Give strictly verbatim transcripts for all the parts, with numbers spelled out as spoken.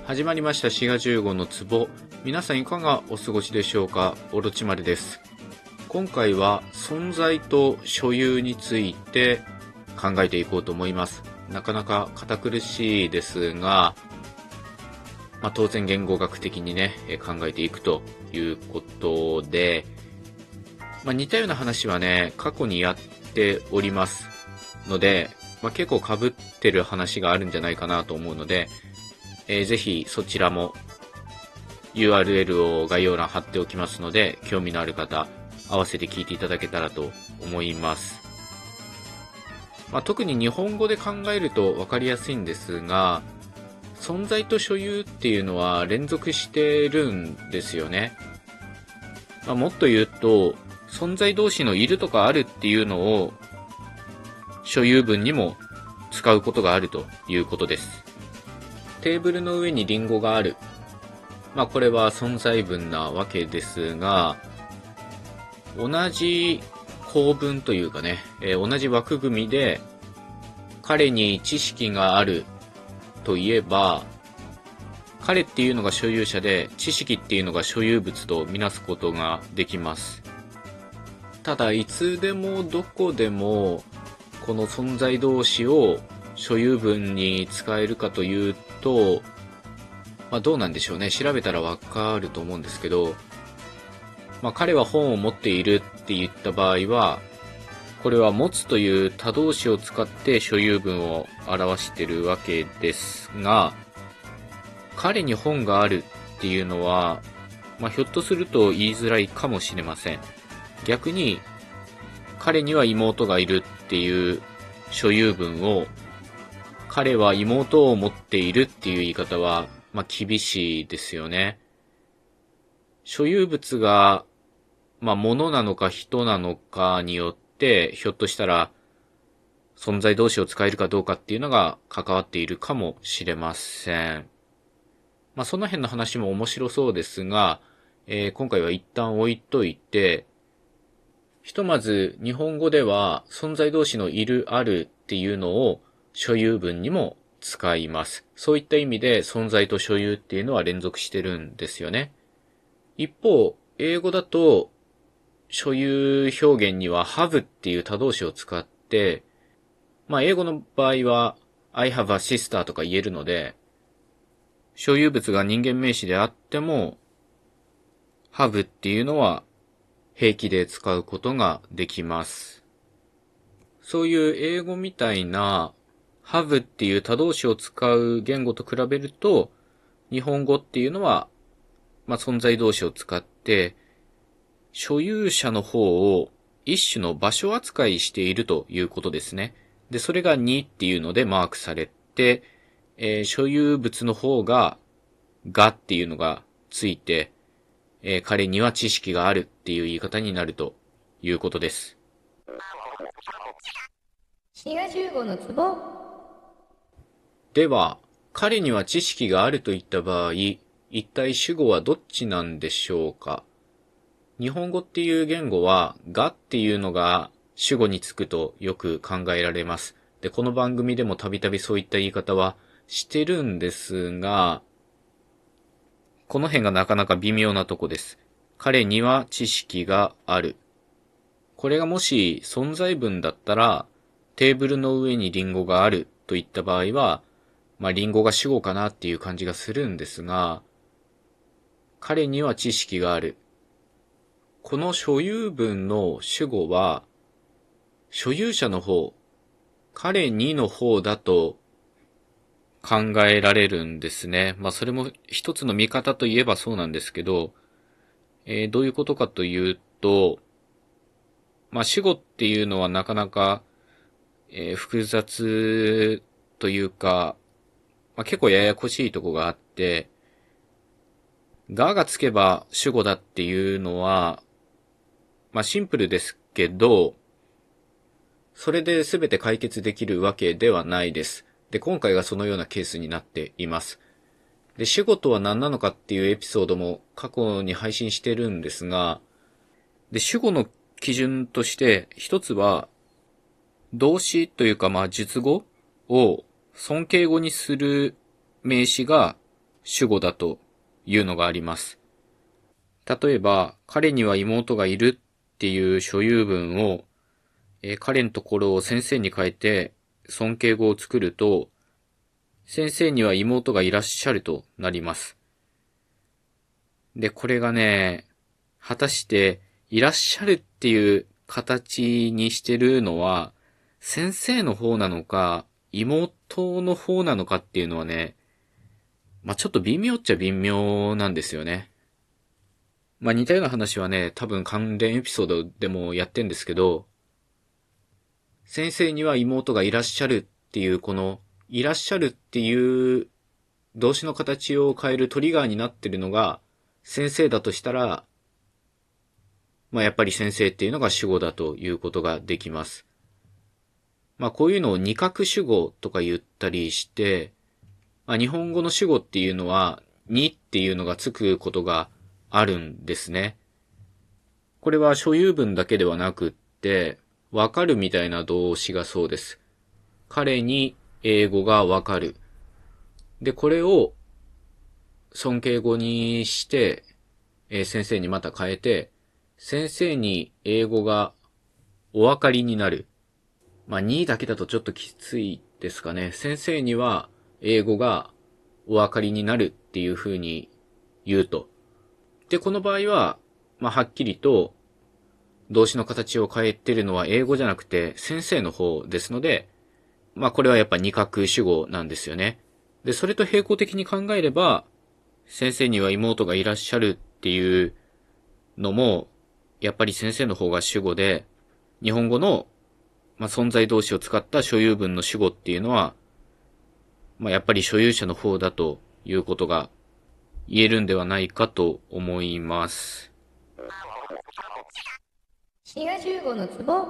始まりましたしがじゅうごの壺。皆さんいかがお過ごしでしょうか。オロチマルです。今回は存在と所有について考えていこうと思います。なかなか堅苦しいですが、まあ、当然言語学的にね考えていくということで、まあ、似たような話はね過去にやっておりますので、まあ、結構被ってる話があるんじゃないかなと思うので、えー、ぜひそちらも ユーアールエル を概要欄貼っておきますので、興味のある方合わせて聞いていただけたらと思います。まあ、特に日本語で考えると分かりやすいんですが、存在と所有っていうのは連続してるんですよね。まあ、もっと言うと、存在同士のいるとかあるっていうのを所有文にも使うことがあるということです。テーブルの上にリンゴがある。まあこれは存在文なわけですが、同じ構文というかね、えー、同じ枠組みで彼に知識があるといえば、彼っていうのが所有者で知識っていうのが所有物とみなすことができます。ただいつでもどこでもこの存在同士を所有文に使えるかというと、まあ、どうなんでしょうね。調べたらわかると思うんですけど、まあ、彼は本を持っているって言った場合は、これは持つという他動詞を使って所有文を表しているわけですが、彼に本があるっていうのは、まあ、ひょっとすると言いづらいかもしれません。逆に、彼には妹がいるっていう所有文を、彼は妹を持っているっていう言い方は、まあ、厳しいですよね。所有物が、まあ、物なのか人なのかによって、ひょっとしたら、存在同士を使えるかどうかっていうのが関わっているかもしれません。まあ、その辺の話も面白そうですが、えー、今回は一旦置いといて、ひとまず日本語では存在同士のいるあるっていうのを所有文にも使います。そういった意味で存在と所有っていうのは連続してるんですよね。一方、英語だと所有表現には have っていう他動詞を使って、まあ英語の場合は I have a sister とか言えるので、所有物が人間名詞であっても have っていうのは平気で使うことができます。そういう英語みたいな have っていう他動詞を使う言語と比べると、日本語っていうのは、まあ、存在動詞を使って、所有者の方を一種の場所扱いしているということですね。で、それがにっていうのでマークされて、えー、所有物の方ががっていうのがついて、えー、彼には知識があるっていう言い方になるということです。 しがじゅうごの壺。 では、彼には知識があるといった場合、一体主語はどっちなんでしょうか。日本語っていう言語は、がっていうのが主語につくとよく考えられます。で、この番組でもたびたびそういった言い方はしてるんですが、この辺がなかなか微妙なとこです。彼には知識がある。これがもし存在文だったら、テーブルの上にリンゴがあるといった場合は、まあリンゴが主語かなっていう感じがするんですが、彼には知識がある。この所有文の主語は、所有者の方、彼にの方だと考えられるんですね。まあそれも一つの見方といえばそうなんですけど、えー、どういうことかというと、まあ主語っていうのはなかなか、えー、複雑というか、まあ、結構ややこしいとこがあって、ががつけば主語だっていうのは、まあシンプルですけど、それで全て解決できるわけではないです。で、今回がそのようなケースになっています。で、主語とは何なのかっていうエピソードも過去に配信してるんですが、で、主語の基準として一つは、動詞というかまあ述語を尊敬語にする名詞が主語だというのがあります。例えば、彼には妹がいるっていう所有文を、えー彼のところを先生に変えて尊敬語を作ると、先生には妹がいらっしゃるとなります。で、これがね、果たしていらっしゃるっていう形にしてるのは、先生の方なのか、妹の方なのかっていうのはね、まあ、ちょっと微妙っちゃ微妙なんですよね。まあ、似たような話はね、多分関連エピソードでもやってんですけど、先生には妹がいらっしゃるっていう、この、いらっしゃるっていう動詞の形を変えるトリガーになってるのが、先生だとしたら、まあ、やっぱり先生っていうのが主語だということができます。まあ、こういうのを二角主語とか言ったりして、まあ、日本語の主語っていうのは、にっていうのがつくことがあるんですね。これは所有文だけではなくって、わかるみたいな動詞がそうです。彼に英語がわかる。で、これを尊敬語にして、えー先生にまた変えて、先生に英語がお分かりになる。まあ、にだけだとちょっときついですかね。先生には英語がお分かりになるっていう風に言うと。で、この場合は、まあ、はっきりと動詞の形を変えてるのは英語じゃなくて先生の方ですので、まあ、これはやっぱ二角主語なんですよね。で、それと並行的に考えれば、先生には妹がいらっしゃるっていうのも、やっぱり先生の方が主語で、日本語の、まあ、存在動詞を使った所有文の主語っていうのは、まあ、やっぱり所有者の方だということが言えるんではないかと思います。 シガじゅうごのツボ。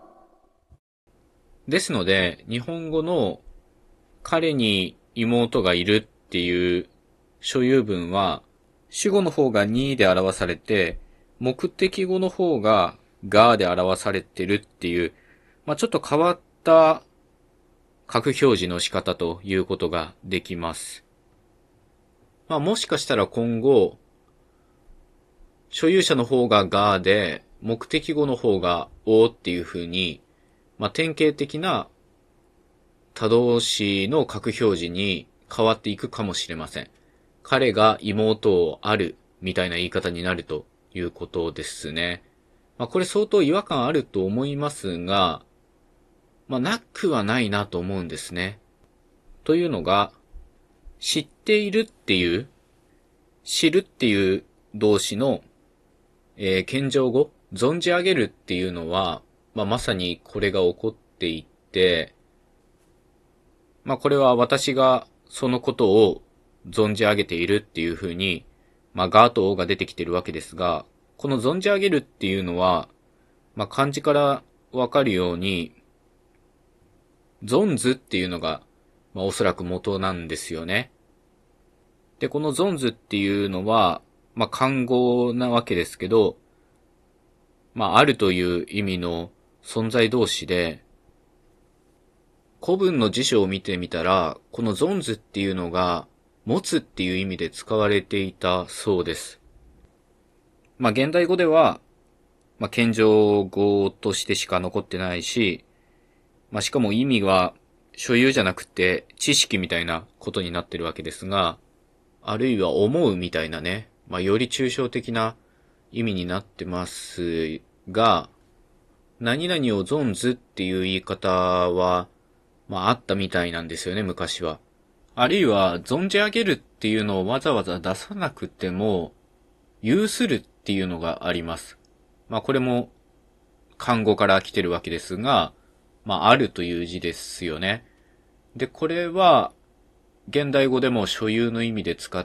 ですので、日本語の彼に妹がいるっていう所有文は、主語の方がにで表されて、目的語の方ががで表されてるっていう、まあ、ちょっと変わった格表示の仕方ということができます。まあ、もしかしたら今後、所有者の方ががで、目的語の方がおっていう風に、まあ、典型的な他動詞の格表示に変わっていくかもしれません。彼が妹をあるみたいな言い方になるということですね。まあ、これ相当違和感あると思いますが、まあ、なくはないなと思うんですね。というのが、知っているっていう、知るっていう動詞の、えー、謙譲語、存じ上げるっていうのは、まあ、まさにこれが起こっていって、まあこれは私がそのことを存じ上げているっていうふうに、まあがとおが出てきてるわけですが、この存じ上げるっていうのは、まあ漢字からわかるように、存ずっていうのが、まあおそらく元なんですよね。で、この存ずっていうのは、まあ漢語なわけですけど、まああるという意味の存在動詞で、古文の辞書を見てみたら、この存ずっていうのが、持つっていう意味で使われていたそうです。まあ、現代語では、まあ、謙譲語としてしか残ってないし、まあ、しかも意味は、所有じゃなくて、知識みたいなことになってるわけですが、あるいは思うみたいなね、まあ、より抽象的な意味になってますが、何々を存ずっていう言い方は、まああったみたいなんですよね、昔は。あるいは、存じ上げるっていうのをわざわざ出さなくても、有するっていうのがあります。まあこれも、漢語から来てるわけですが、まああるという字ですよね。で、これは、現代語でも所有の意味で使って、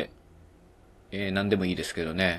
えー、何でもいいですけどね。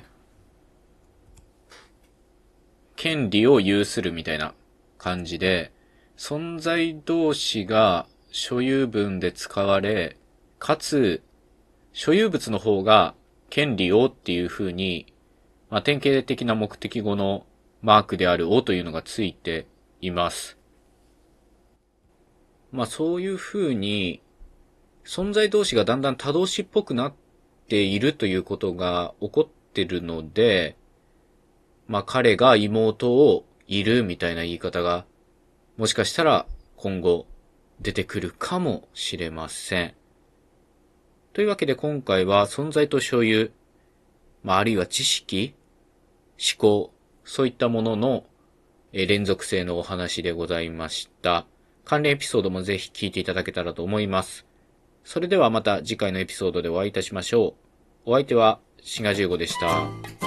権利を有するみたいな感じで、存在動詞が所有文で使われ、かつ、所有物の方が権利をっていう風に、まあ、典型的な目的語のマークであるをというのがついています。まあそういう風に存在同士がだんだん他動詞っぽくなっているということが起こってるので、まあ彼が妹をいるみたいな言い方がもしかしたら今後出てくるかもしれません。というわけで今回は存在と所有、まああるいは知識、思考、そういったものの連続性のお話でございました。関連エピソードもぜひ聞いていただけたらと思います。それではまた次回のエピソードでお会いいたしましょう。お相手はシガじゅうごでした。